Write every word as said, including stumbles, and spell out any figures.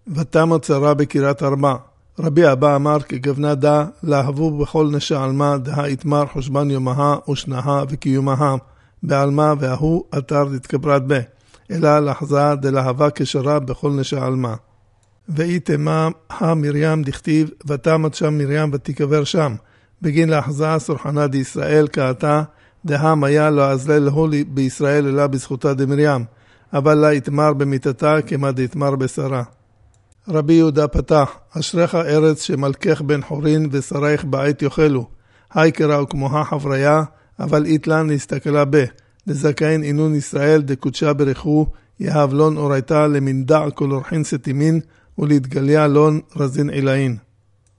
ותמה צרה בקירת ארבע. רבי אבא אמר כגוונה דה, להבו בכל נשא עלמה, דה יתמר חושבן יומها ושנها וקיומها, בעלמה והוא אתר דתקברת בה, אלא לחזה דלהבה כשרה בכל נשא עלמה. ואיתמה המרים דכתיב, ותמת שם מרים ותיקבר שם, בגין לחזה סורחנה דישראל כאתה, דהם היה לא אזלה להולי בישראל אלא בזכותה דמרים, אבל לה יתמר במיתתה כמה דתמר בשרה. רבי יהודה פתח, אשריך ארץ שמלכך בן חורין ושרייך בעת יאכלו, היי קראו כמוה חבריה, אבל איתלן להסתכלה בה, לזכאין אינון ישראל דקודשה ברכו, יהב לון אורייתה למנדע כל אורחין סתימין, ולהתגליה לון רזין עילאין.